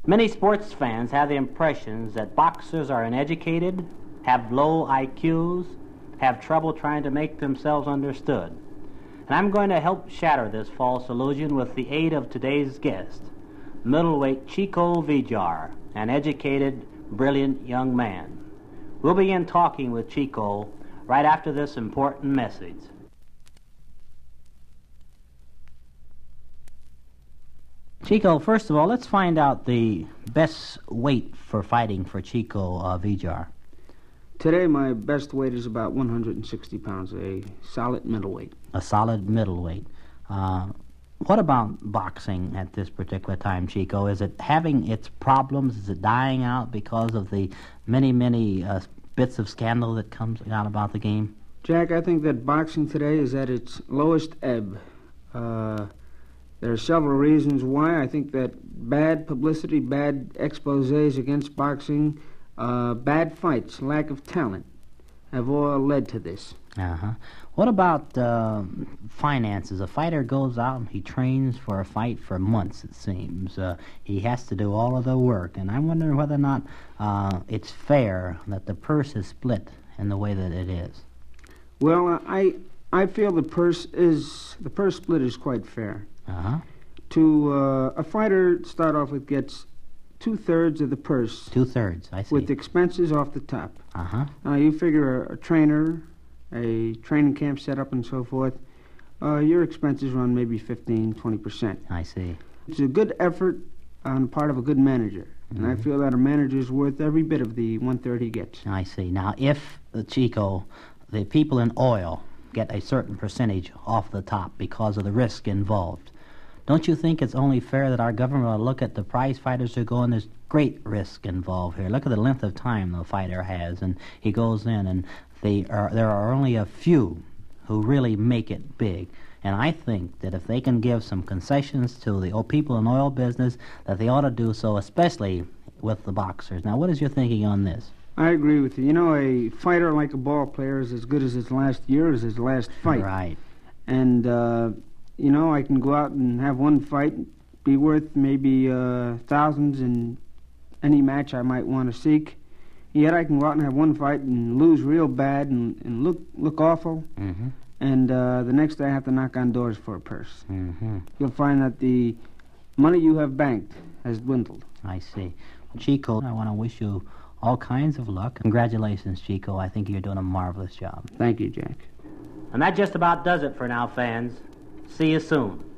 Many sports fans have the impressions that boxers are uneducated, have low IQs, have trouble trying to make themselves understood. And I'm going to help shatter this false illusion with the aid of today's guest, middleweight Chico Vijar, an educated, brilliant young man. We'll begin talking with Chico right after this important message. Chico, first of all, let's find out the best weight for fighting for Chico Vijar. Today, my best weight is about 160 pounds, a solid middleweight. A solid middleweight. What about boxing at this particular time, Chico? Is it having its problems? Is it dying out because of the many bits of scandal that comes out about the game? Jack, I think that boxing today is at its lowest ebb. There are several reasons why. I think that bad publicity, bad exposés against boxing, bad fights, lack of talent have all led to this. Uh-huh. What about finances? A fighter goes out and he trains for a fight for months, it seems. He has to do all of the work, and I'm wondering whether or not it's fair that the purse is split in the way that it is. Well, I feel the purse split is quite fair. Uh-huh. A fighter to start off with gets 2/3 of the purse. 2/3, I see. With expenses off the top. Uh-huh. Now, you figure a trainer, a training camp set up and so forth, your expenses run maybe 15-20%. I see. It's a good effort on the part of a good manager. And I feel that a manager is worth every bit of the 1/3 he gets. I see. Now, if, Chico, the people in oil get a certain percentage off the top because of the risk involved, don't you think it's only fair that our government will look at the prize fighters who go in? There's great risk involved here. Look at the length of time the fighter has, and he goes in, and there are only a few who really make it big. And I think that if they can give some concessions to the people in oil business, that they ought to do so, especially with the boxers. Now, what is your thinking on this? I agree with you. You know, a fighter like a ball player is as good as his last year as his last fight. Right. And, I can go out and have one fight, be worth maybe thousands in any match I might want to seek. Yet I can go out and have one fight and lose real bad and look awful. Mm-hmm. And the next day I have to knock on doors for a purse. Mm-hmm. You'll find that the money you have banked has dwindled. I see. Chico, I want to wish you all kinds of luck. Congratulations, Chico. I think you're doing a marvelous job. Thank you, Jack. And that just about does it for now, fans. See you soon.